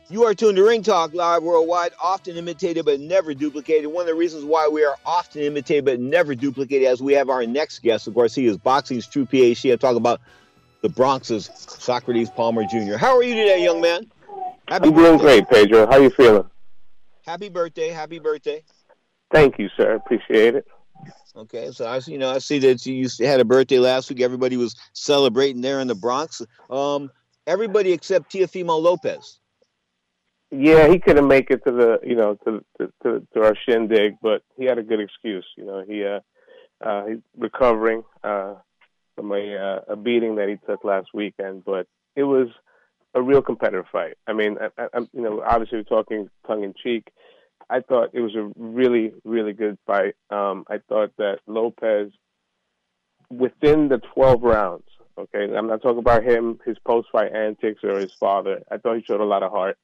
You are tuned to Ring Talk Live Worldwide, often imitated but never duplicated. One of the reasons why we are often imitated but never duplicated, as we have our next guest, of course, he is boxing's true PhD. I'm talking about the Bronx's Socrates Palmer Jr. How are you today, young man? I'm doing great, Pedro. How you feeling? Happy birthday! Happy birthday! Thank you, sir. Appreciate it. Okay, so I see that you had a birthday last week. Everybody was celebrating there in the Bronx. Everybody except Teofimo Lopez. Yeah, he couldn't make it to the to our shindig, but he had a good excuse. He's recovering from a beating that he took last weekend, but it was a real competitive fight. I mean, obviously we're talking tongue in cheek. I thought it was a really, really good fight. I thought that Lopez, within the 12 rounds, okay, I'm not talking about his post-fight antics or his father. I thought he showed a lot of heart.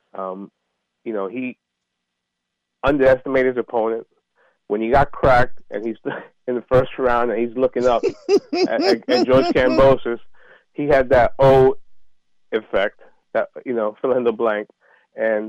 He underestimated his opponent. When he got cracked and he's in the first round and he's looking up at George Kambosos, he had that O effect, that, fill in the blank. And,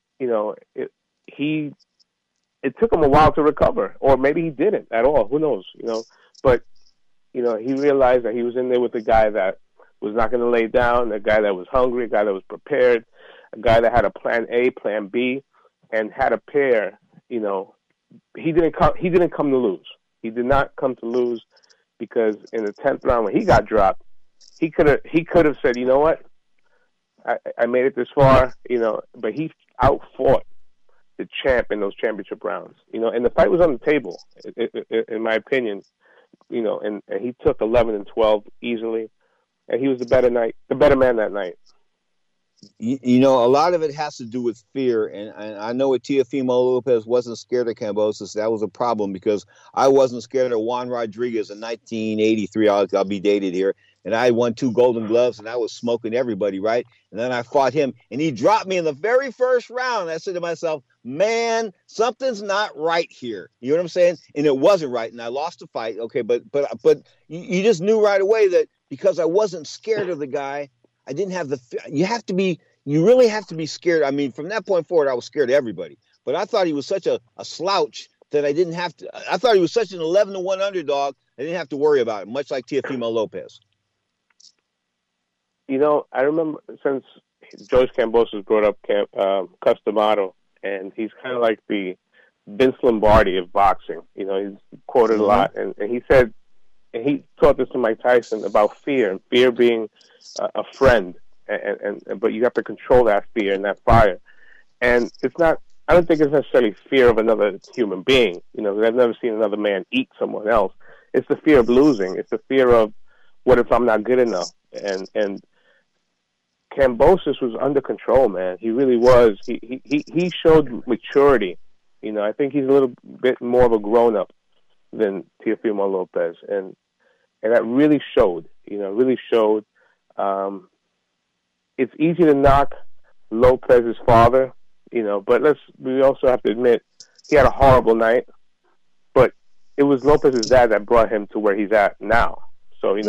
it took him a while to recover, or maybe he didn't at all. Who knows, but, he realized that he was in there with a guy that was not going to lay down, a guy that was hungry, a guy that was prepared, a guy that had a plan A, plan B, and had a pair. He didn't come to lose. He did not come to lose, because in the 10th round when he got dropped, he could have said, you know what, I made it this far, but he outfought the champ in those championship rounds, and the fight was on the table, in my opinion, and he took 11 and 12 easily, and he was the better man that night. A lot of it has to do with fear, and I know with Teofimo Lopez wasn't scared of Kambosos. That was a problem, because I wasn't scared of Juan Rodriguez in 1983. I'll be dated here, and I won 2 Golden Gloves, and I was smoking everybody, right? And then I fought him, and he dropped me in the very first round. I said to myself, man, something's not right here. You know what I'm saying? And it wasn't right, and I lost the fight. Okay, but you just knew right away that because I wasn't scared of the guy, I didn't have you really have to be scared. I mean, from that point forward, I was scared of everybody. But I thought he was such a slouch that I didn't have to. I thought he was such an 11-1 underdog, I didn't have to worry about it, much like Teofimo Lopez. I remember since George Kambosos brought up Cus D'Amato, and he's kind of like the Vince Lombardi of boxing. He's quoted a lot, and he said, and he taught this to Mike Tyson about fear, and fear being a friend, but you have to control that fear and that fire. And it's not. I don't think it's necessarily fear of another human being. I've never seen another man eat someone else. It's the fear of losing. It's the fear of, what if I'm not good enough? And Kambosos was under control, man. He really was. He showed maturity. I think he's a little bit more of a grown up than Teofimo Lopez, and that really showed. Really showed. It's easy to knock Lopez's father, but we also have to admit he had a horrible night. But it was Lopez's dad that brought him to where he's at now. So okay.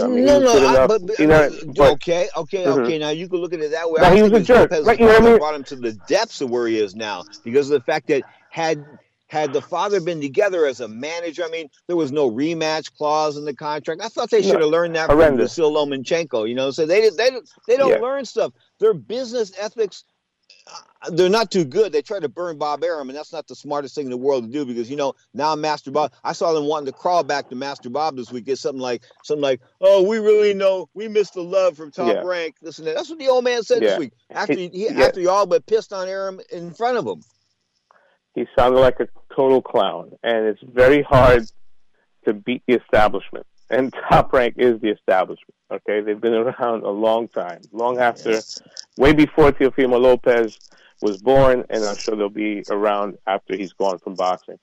Now you can look at it that way. Now, he was a jerk. Right, brought him to the depths of where he is now, because of the fact that had the father been together as a manager, I mean, there was no rematch clause in the contract. I thought they should have learned that from Vasyl Lomachenko. So they don't learn stuff. Their business ethics, they're not too good. They try to burn Bob Arum, and that's not the smartest thing in the world to do, because now Master Bob. I saw them wanting to crawl back to Master Bob this week. Get something like, oh, we really know we missed the love from Top Rank. This and that. That's what the old man said this week after he all but pissed on Arum in front of him. He sounded like a total clown, and it's very hard to beat the establishment. And Top Rank is the establishment. Okay, they've been around a long time, long after, way before Teofimo Lopez was born, and I'm sure they'll be around after he's gone from boxing.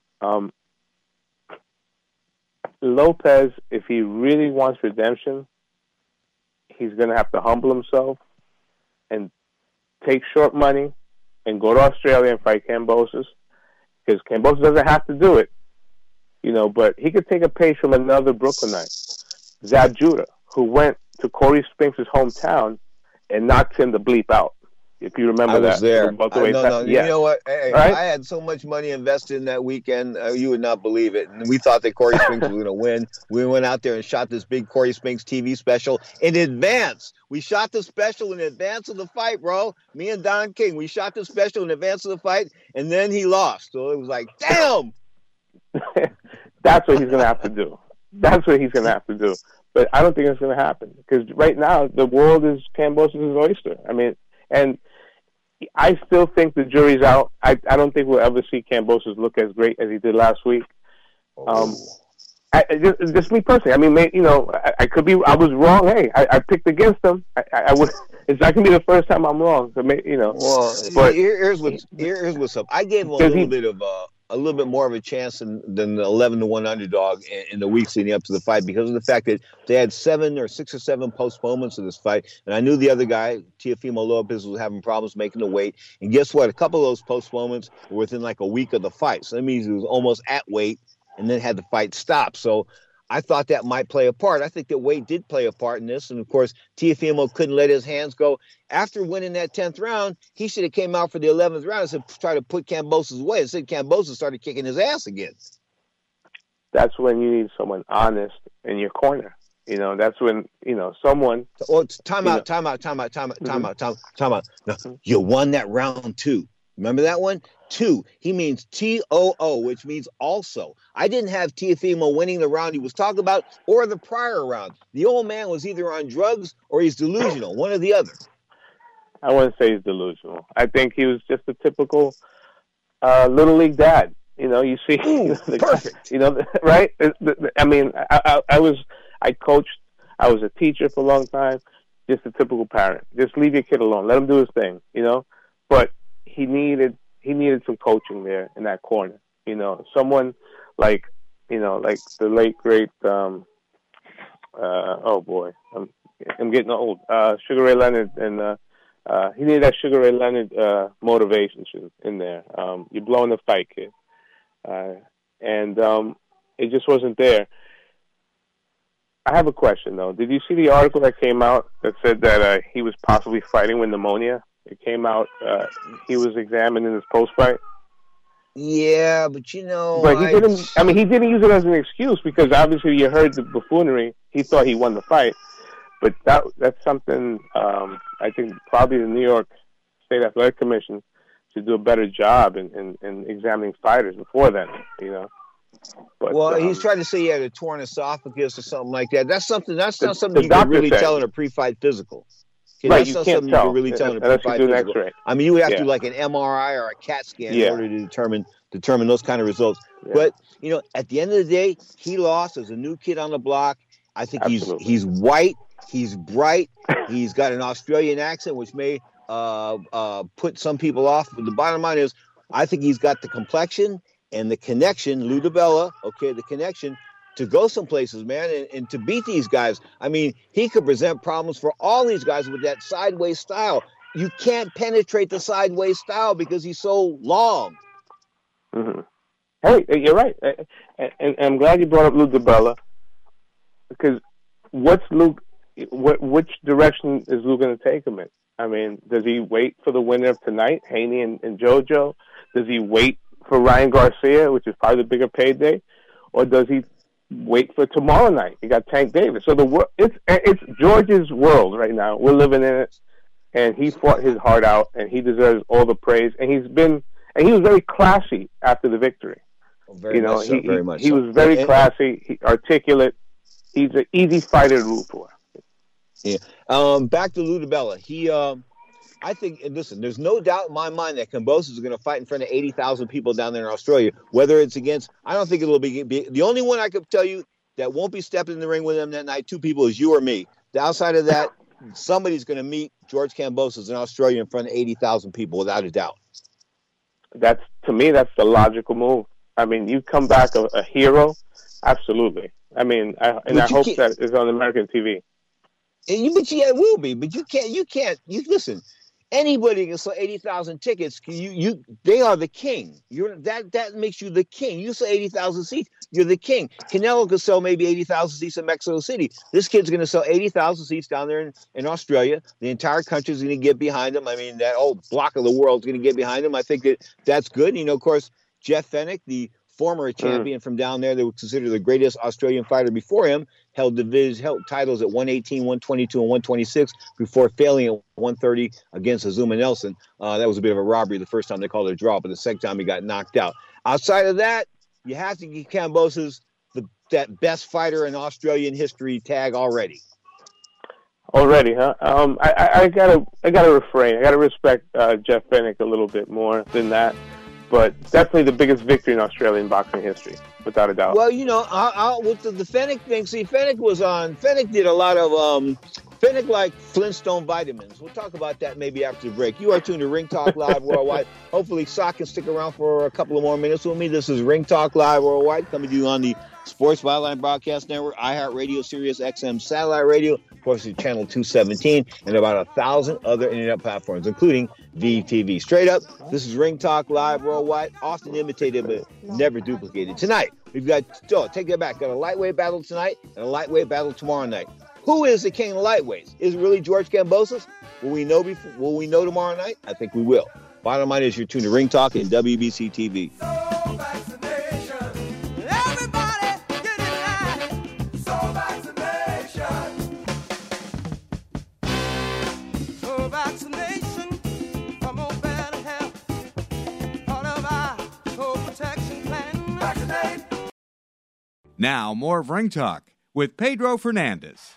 Lopez, if he really wants redemption, he's going to have to humble himself and take short money and go to Australia and fight Kambosos, because Kambosos doesn't have to do it, but he could take a page from another Brooklynite, Zab Judah, who went to Corey Spinks' hometown and knocked him the bleep out. If you remember I was that. there. No. You know what? Hey, right? I had so much money invested in that weekend. You would not believe it. And we thought that Corey Spinks was going to win. We went out there and shot this big Corey Spinks TV special in advance. We shot the special in advance of the fight, bro. Me and Don King, we shot the special in advance of the fight, and then he lost. So it was like, damn. That's what he's going to have to do. That's what he's going to have to do. But I don't think it's going to happen because right now the world is Kambosos' oyster. I mean, and I still think the jury's out. I don't think we'll ever see Kambosos look as great as he did last week. Just me personally. I mean, I could be. I was wrong. Hey, I picked against him. I would. It's not gonna be the first time I'm wrong. So Well, but here's what's up. I gave him a little bit more of a chance than the 11-1 underdog in the weeks leading up to the fight because of the fact that they had 6 or 7 postponements of this fight. And I knew the other guy, Teofimo Lopez, was having problems making the weight. And guess what? A couple of those postponements were within like a week of the fight. So that means he was almost at weight and then had the fight stop. So I thought that might play a part. I think that weight did play a part in this. And, of course, Teofimo couldn't let his hands go. After winning that 10th round, he should have came out for the 11th round and said, try to put Kambosos away. Instead, Kambosos started kicking his ass again. That's when you need someone honest in your corner. That's when, someone. Oh, time out. No, you won that round 2. Remember that one? 2. He means TOO, which means also. I didn't have Teofimo winning the round he was talking about or the prior round. The old man was either on drugs or he's delusional, one or the other. I wouldn't say he's delusional. I think he was just a typical little league dad. You see, perfect. Right? I mean, I coached. I was a teacher for a long time. Just a typical parent. Just leave your kid alone. Let him do his thing. But he needed some coaching there in that corner. Someone like the late great. Oh boy, I'm getting old. Sugar Ray Leonard, and he needed that Sugar Ray Leonard motivation in there. You're blowing the fight, kid, and it just wasn't there. I have a question though. Did you see the article that came out that said that he was possibly fighting with pneumonia? It came out. He was examined in his post-fight. Yeah, but But he didn't. I mean, he didn't use it as an excuse because obviously you heard the buffoonery. He thought he won the fight, but that's something. I think probably the New York State Athletic Commission should do a better job in examining fighters before then. But, he's trying to say he had a torn esophagus or something like that. That's something. That's not something you can really tell in a pre-fight physical. Right, you can't tell. You really tell unless you do an X-ray. I mean, you would have to do like an MRI or a CAT scan in order to determine those kind of results. Yeah. But at the end of the day, he lost as a new kid on the block. I think he's white, he's bright, he's got an Australian accent, which may put some people off. But the bottom line is, I think he's got the complexion and the connection, Lou DiBella. Okay, the connection to go some places, man, and to beat these guys. I mean, he could present problems for all these guys with that sideways style. You can't penetrate the sideways style because he's so long. Mm-hmm. Hey, you're right. And I'm glad you brought up Lou DiBella because which direction is Lou going to take him in? I mean, does he wait for the winner of tonight, Haney and JoJo? Does he wait for Ryan Garcia, which is probably the bigger payday? Or does he wait for tomorrow night? You got Tank Davis. So it's George's world right now. We're living in it, and he fought his heart out, and he deserves all the praise. And he was very classy after the victory. Very much so. He was very classy, articulate. He's an easy fighter to root for. Yeah. Back to Lou DiBella. I think, and listen, there's no doubt in my mind that Kambosos is going to fight in front of 80,000 people down there in Australia, whether it's against, I don't think it'll be the only one I could tell you that won't be stepping in the ring with him that night, 2 people, is you or me. Outside of that, somebody's going to meet George Kambosos in Australia in front of 80,000 people, without a doubt. To me, that's the logical move. I mean, you come back a hero, absolutely. I mean, I hope that it's on American TV. But yeah, it will be. But you can't. Listen. Anybody can sell 80,000 tickets. They are the king. That makes you the king. You sell 80,000 seats, you're the king. Canelo could sell maybe 80,000 seats in Mexico City. This kid's going to sell 80,000 seats down there in Australia. The entire country is going to get behind him. I mean, that whole block of the world is going to get behind him. I think that's good. You know, of course, Jeff Fenech, the former champion from down there that was considered the greatest Australian fighter before him, held titles at 118, 122, and 126 before failing at 130 against Azuma Nelson. That was a bit of a robbery the first time they called it a draw, but the second time he got knocked out. Outside of that, you have to give Kambosos that best fighter in Australian history tag already. Already, huh? I gotta refrain. I gotta respect Jeff Fenech a little bit more than that. But definitely the biggest victory in Australian boxing history, without a doubt. Well, you know, with the Fenech thing, Fenech did a lot of, Fenech like Flintstone vitamins. We'll talk about that maybe after the break. You are tuned to Ring Talk Live Worldwide. Hopefully, Sock can stick around for a couple of more minutes with me. This is Ring Talk Live Worldwide, coming to you on the Sports Byline Broadcast Network, iHeartRadio, Sirius XM Satellite Radio, of course, Channel 217, and about 1,000 other internet platforms, including VTV. Straight up, this is Ring Talk Live Worldwide, often imitated but never duplicated. Tonight, we've got, take it back, got a lightweight battle tonight and a lightweight battle tomorrow night. Who is the king of lightweights? Is it really George Kambosos? Will we know tomorrow night? I think we will. Bottom line is you're tuned to Ring Talk and WBC TV. Now, more of Ring Talk with Pedro Fernandez.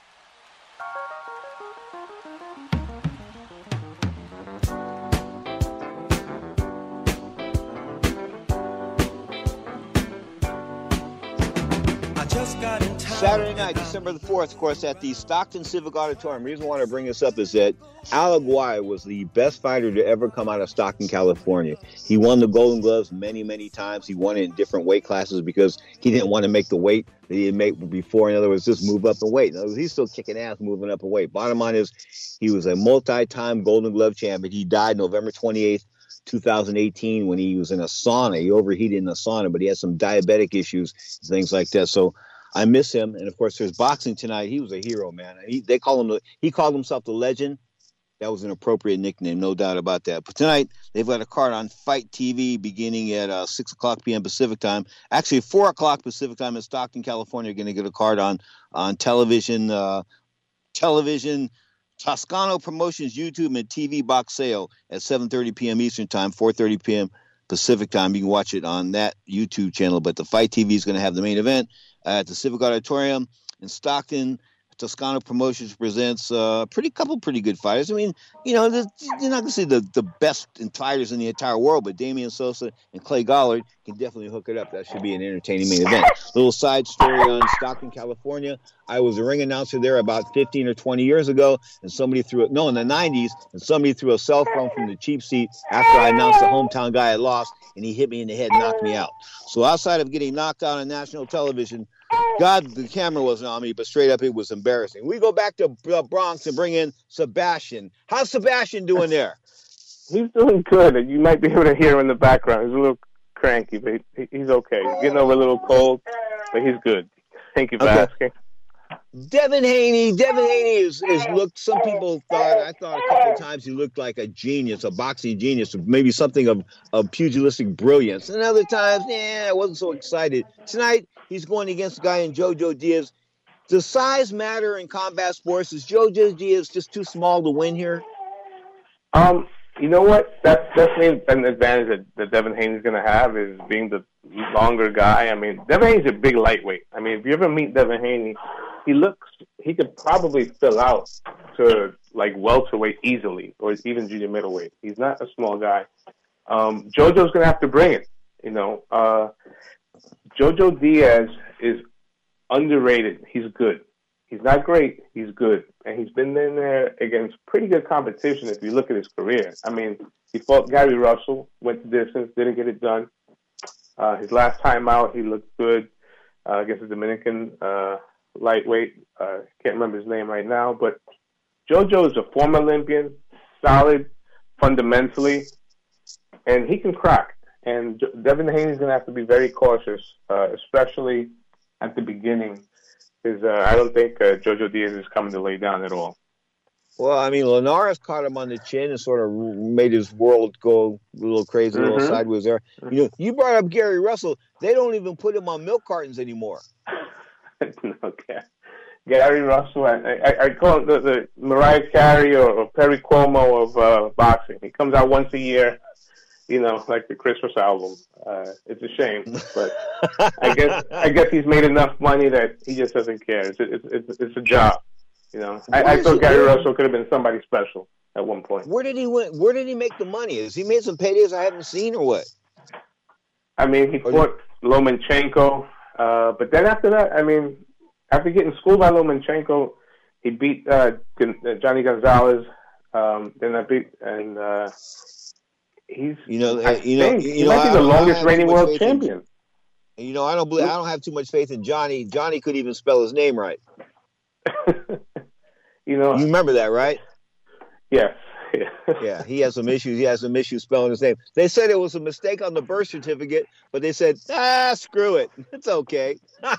Saturday night, December the 4th, of course, at the Stockton Civic Auditorium. The reason I want to bring this up is that Al Aguirre was the best fighter to ever come out of Stockton, California. He won the Golden Gloves many, many times. He won it in different weight classes because he didn't want to make the weight that he had made before. In other words, just move up in weight. In other words, he's still kicking ass moving up in weight. Bottom line is he was a multi-time Golden Glove champion. He died November 28th. 2018 when he was in a sauna. He overheated in a sauna, but he had some diabetic issues, things like that. So I miss him. And of course, there's boxing tonight. He was a hero, man. He called himself the Legend. That was an appropriate nickname, no doubt about that. But tonight, they've got a card on Fight TV beginning at 6 o'clock p.m. Pacific time. Actually, 4 o'clock Pacific time in Stockton, California. You're going to get a card on television, Toscano Promotions YouTube and TV box sale at 7:30 p.m. Eastern time, 4:30 p.m. Pacific time. You can watch it on that YouTube channel. But the Fight TV is going to have the main event at the Civic Auditorium in Stockton. Toscano Promotions presents couple pretty good fighters. I mean, you know, you're not going to see the best fighters in the entire world, but Damian Sosa and Clay Gollard can definitely hook it up. That should be an entertaining main event. Little side story on Stockton, California. I was a ring announcer there about 15 or 20 years ago, and in the 90s, and somebody threw a cell phone from the cheap seat after I announced the hometown guy had lost, and he hit me in the head and knocked me out. So outside of getting knocked out on national television, God, the camera wasn't on me, but straight up, it was embarrassing. We go back to the Bronx and bring in Sebastian. How's Sebastian doing there? He's doing good. You might be able to hear him in the background. He's a little cranky, but he's okay. He's getting over a little cold, but he's good. Thank you for asking. Devin Haney is looked. Some people I thought a couple of times he looked like a genius, a boxing genius, maybe something of pugilistic brilliance. And other times, I wasn't so excited. Tonight, he's going against a guy in Jojo Diaz. Does size matter in combat sports? Is Jojo Diaz just too small to win here? You know what? That's definitely an advantage that Devin Haney's going to have is being the longer guy. I mean, Devin Haney's a big lightweight. I mean, if you ever meet Devin Haney, he could probably fill out to like welterweight easily, or even junior middleweight. He's not a small guy. Jojo's going to have to bring it. You know, Jojo Diaz is underrated. He's good. He's not great. He's good. And he's been in there against pretty good competition if you look at his career. I mean, he fought Gary Russell, went the distance, didn't get it done. His last time out, he looked good against the Dominican lightweight. Can't remember his name right now. But Jojo is a former Olympian, solid, fundamentally, and he can crack. And Devin Haney's going to have to be very cautious, especially at the beginning, because I don't think Jojo Diaz is coming to lay down at all. Well, I mean, Linares caught him on the chin and sort of made his world go a little crazy, a little sideways there. You know, you brought up Gary Russell. They don't even put him on milk cartons anymore. Okay. Gary Russell, I call him the Mariah Carey or Perry Como of boxing. He comes out once a year, you know, like the Christmas album. It's a shame, but I guess he's made enough money that he just doesn't care. It's a job. You know, I thought Gary Russell could have been somebody special at one point. Where did he win? Where did he make the money? Has he made some paydays I haven't seen, or what? I mean, he fought Lomachenko, but then after that, I mean, after getting schooled by Lomachenko, he beat Johnny Gonzalez. Then I beat, and he's he might be the longest reigning world champion. You know, I don't have too much faith in Johnny. Johnny could even spell his name right. You know, you remember that, right? Yes. Yeah, he has some issues. He has some issues spelling his name. They said it was a mistake on the birth certificate, but they said, screw it. It's okay.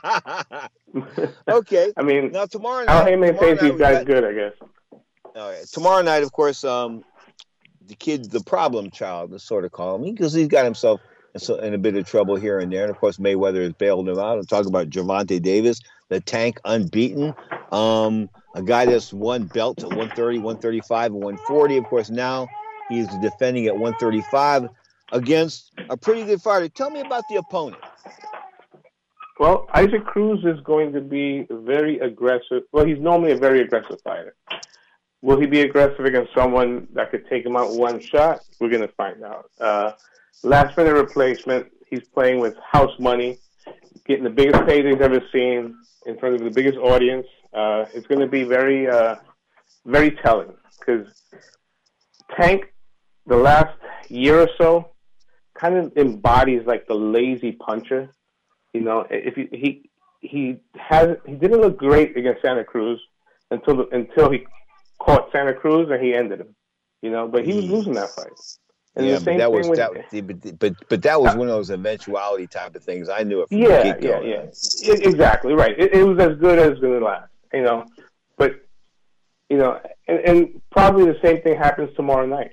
Okay. I mean, now tomorrow night, Al Haymon thinks these guys good, I guess. All right. Tomorrow night, of course, the kid, the problem child, let's sort of call him, because he's got himself in a bit of trouble here and there. And of course, Mayweather has bailed him out. I'm talking about Gervonta Davis, the Tank, unbeaten. A guy that's won belts at 130, 135, and 140. Of course, now he's defending at 135 against a pretty good fighter. Tell me about the opponent. Well, Isaac Cruz is going to be very aggressive. Well, he's normally a very aggressive fighter. Will he be aggressive against someone that could take him out one shot? We're going to find out. Last minute replacement. He's playing with house money, getting the biggest pay he's ever seen in front of the biggest audience. It's going to be very, very telling, because Tank, the last year or so, kind of embodies like the lazy puncher. You know, if he didn't look great against Santa Cruz until he caught Santa Cruz and he ended him. You know, but he was losing that fight. And yeah, the same but that was one of those eventuality type of things. I knew it from the get-go. Exactly right. It was as good as it's going to last. You know, but you know, and probably the same thing happens tomorrow night.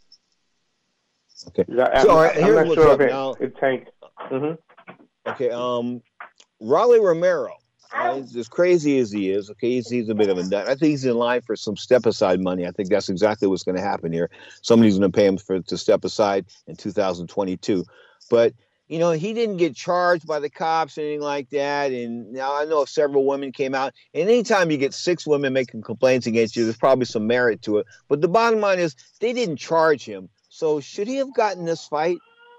Okay. I'm not sure if it Tank. Mm-hmm. Okay. Rolly Romero, as crazy as he is, okay, he's a bit of a nut. I think he's in line for some step-aside money. I think that's exactly what's going to happen here. Somebody's going to pay him to step aside in 2022. But, you know, he didn't get charged by the cops or anything like that. And now I know several women came out. And anytime you get 6 women making complaints against you, there's probably some merit to it. But the bottom line is they didn't charge him. So should he have gotten this fight?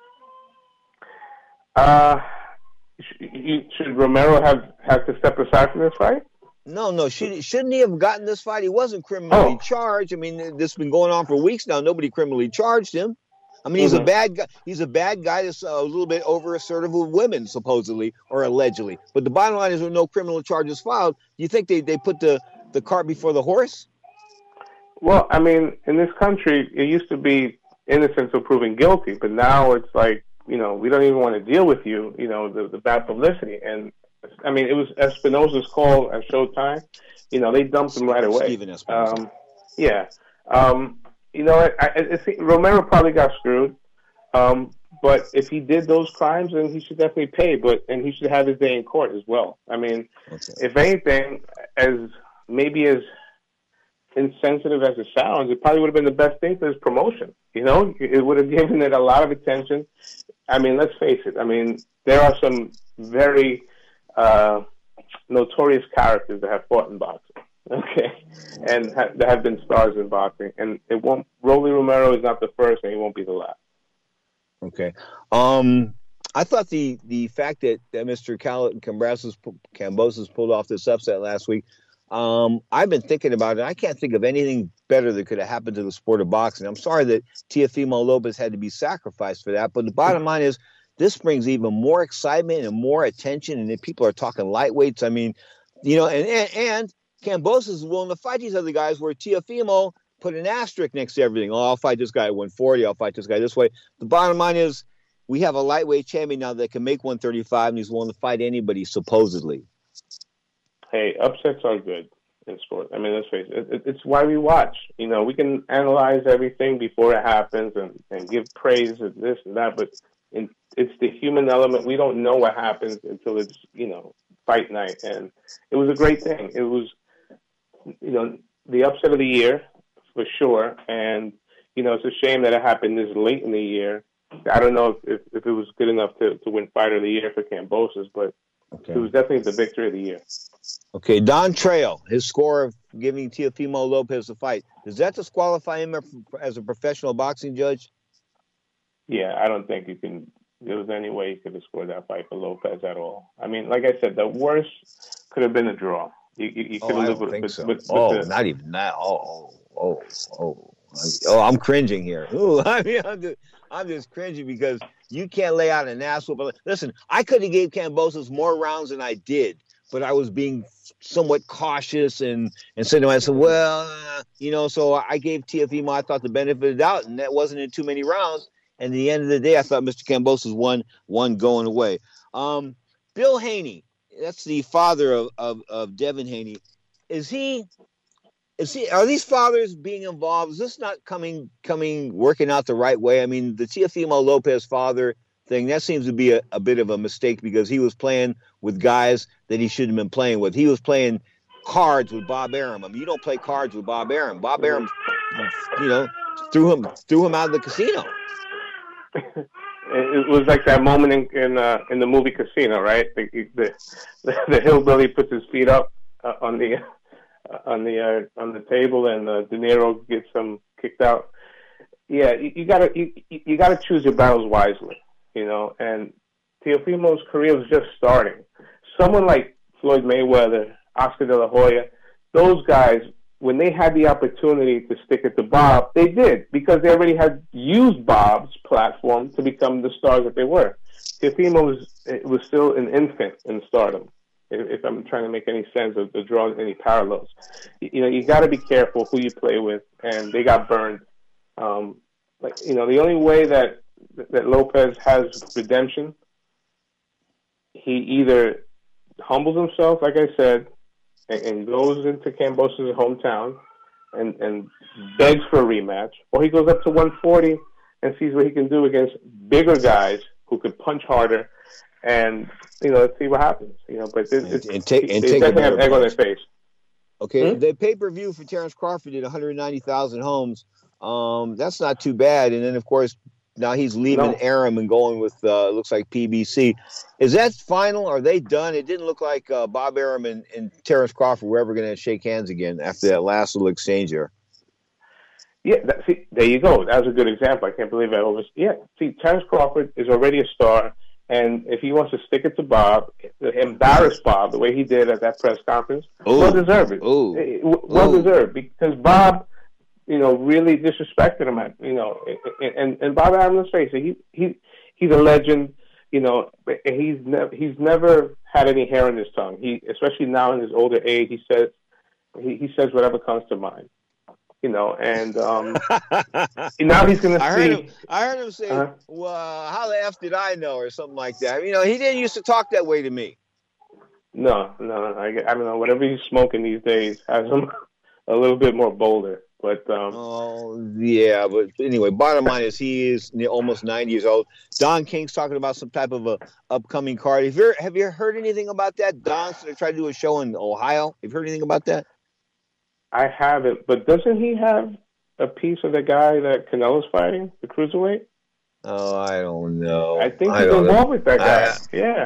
Should Romero have to step aside from this fight? No. Shouldn't he have gotten this fight? He wasn't criminally charged. I mean, this has been going on for weeks now. Nobody criminally charged him. I mean, he's a bad guy. He's a bad guy that's a little bit over-assertive with women, supposedly, or allegedly. But the bottom line is, with no criminal charges filed, do you think they put the cart before the horse? Well, I mean, in this country, it used to be innocent until proven guilty, but now it's like, you know, we don't even want to deal with you, you know, the bad publicity. And, I mean, it was Espinosa's call at Showtime. You know, they dumped him right away. Steven Espinosa. Yeah. You know, I think Romero probably got screwed. But if he did those crimes, then he should definitely pay. And he should have his day in court as well. I mean, if anything, as insensitive as it sounds, it probably would have been the best thing for his promotion. You know, it would have given it a lot of attention. I mean, let's face it. I mean, there are some very notorious characters that have fought in boxing, okay, and that have been stars in boxing. And Rolly Romero is not the first, and he won't be the last. Okay. I thought the fact that Mr. Kambosos pulled off this upset last week, I've been thinking about it. I can't think of anything better that could have happened to the sport of boxing. I'm sorry that Teofimo Lopez had to be sacrificed for that, but the bottom line is this brings even more excitement and more attention, and then people are talking lightweights. I mean, you know, and Kambosos is willing to fight these other guys, where Teofimo put an asterisk next to everything. Oh, I'll fight this guy at 140. I'll fight this guy this way. The bottom line is we have a lightweight champion now that can make 135, and he's willing to fight anybody, supposedly. Hey, upsets are good in sport. I mean, let's face it. It's why we watch. You know, we can analyze everything before it happens and give praise and this and that, but it's the human element. We don't know what happens until it's, you know, fight night. And it was a great thing. It was, you know, the upset of the year for sure. And, you know, it's a shame that it happened this late in the year. I don't know if it was good enough to win Fighter of the Year for Kambosos, but it was definitely the victory of the year. Okay, Don Trejo, his score of giving Teofimo Lopez the fight, does that disqualify him as a professional boxing judge? Yeah, I don't think there was any way he could have scored that fight for Lopez at all. I mean, like I said, the worst could have been a draw. You could have lived with it. Not even that. I'm cringing here. Ooh, I mean, I'm just cringing because you can't lay out an ass whoop. Listen, I could have gave Kambosos more rounds than I did, but I was being somewhat cautious and said to myself, well, you know, so I gave Teofimo, I thought, the benefit of the doubt, and that wasn't in too many rounds. And at the end of the day, I thought Mr. Kambosos won going away. Bill Haney, that's the father of Devin Haney. Are these fathers being involved? Is this not working out the right way? I mean, the Teofimo Lopez father thing, that seems to be a bit of a mistake because he was playing with guys that he shouldn't have been playing with. He was playing cards with Bob Arum. I mean, you don't play cards with Bob Arum. Bob Arum, you know, threw him out of the casino. It was like that moment in the movie Casino, right? The hillbilly puts his feet up on the table, and De Niro gets him kicked out. Yeah, you gotta choose your battles wisely, you know. And Teofimo's career was just starting. Someone like Floyd Mayweather, Oscar De La Hoya, those guys, when they had the opportunity to stick it to Bob, they did, because they already had used Bob's platform to become the stars that they were. Teofimo was still an infant in stardom, if I'm trying to make any sense or draw any parallels. You know, you got to be careful who you play with, and they got burned. You know, the only way that Lopez has redemption, he either humbles himself, like I said, and goes into Kambosos' hometown and begs for a rematch, or he goes up to 140 and sees what he can do against bigger guys who could punch harder, and, you know, let's see what happens. You know, but they definitely have egg on their face. Okay, the pay-per-view for Terrence Crawford did 190,000 homes. That's not too bad. And then, of course, now he's leaving Arum and going with, looks like PBC. Is that final? Are they done? It didn't look like Bob Arum and Terrence Crawford were ever going to shake hands again after that last little exchange here. Yeah, see, there you go. That was a good example. I can't believe I see, Terrence Crawford is already a star, and if he wants to stick it to Bob, embarrass Bob the way he did at that press conference, well-deserved. Well-deserved, because Bob, you know, really disrespected him. You know, and Bob Arum, let's face it, he's a legend. You know, he's never had any hair on his tongue. Especially now in his older age, he says whatever comes to mind. You know, and now he's going to see. I heard him say, "Well, how the F did I know?" or something like that. You know, he didn't used to talk that way to me. No. I don't know. Whatever he's smoking these days has him a little bit more bolder. But yeah. But anyway, bottom line is he is almost 90 years old. Don King's talking about some type of a upcoming card. Have you heard anything about that? Don's going to try to do a show in Ohio. Have you heard anything about that? I haven't, but doesn't he have a piece of the guy that Canelo's fighting, the cruiserweight? Oh, I don't know. I think he's involved with that guy.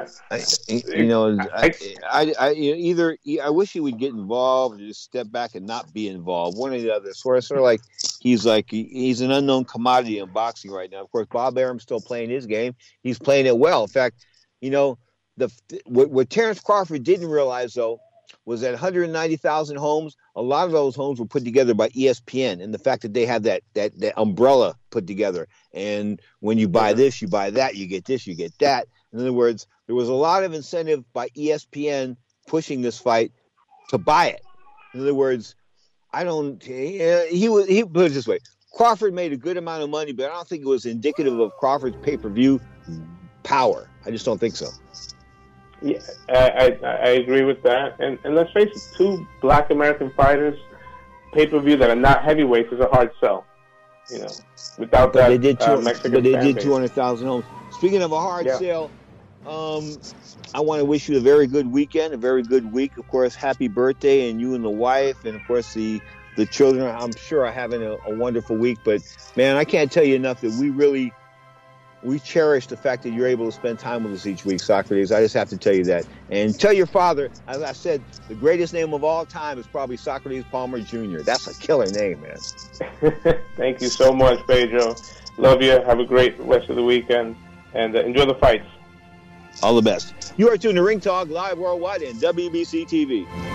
I wish he would get involved or just step back and not be involved. One or the other. Sort of like he's an unknown commodity in boxing right now. Of course, Bob Arum's still playing his game. He's playing it well. In fact, you know, what Terrence Crawford didn't realize though was that 190,000 homes, a lot of those homes were put together by ESPN, and the fact that they have that umbrella put together. And when you buy this, you buy that, you get this, you get that. In other words, there was a lot of incentive by ESPN pushing this fight to buy it. In other words, I don't. He put it this way: Crawford made a good amount of money, but I don't think it was indicative of Crawford's pay-per-view power. I just don't think so. Yeah, I agree with that. And let's face it, two Black American fighters pay-per-view that are not heavyweights is a hard sell. You know, without that, Mexican but they fan did base. 200,000 homes. Speaking of a hard sell, I want to wish you a very good weekend, a very good week. Of course, happy birthday, and you and the wife, and of course the children. I'm sure are having a wonderful week. But man, I can't tell you enough that we cherish the fact that you're able to spend time with us each week, Socrates. I just have to tell you that. And tell your father, as I said, the greatest name of all time is probably Socrates Palmer Jr. That's a killer name, man. Thank you so much, Pedro. Love you. Have a great rest of the weekend, and enjoy the fights. All the best. You are tuned to Ring Talk live worldwide and WBC TV.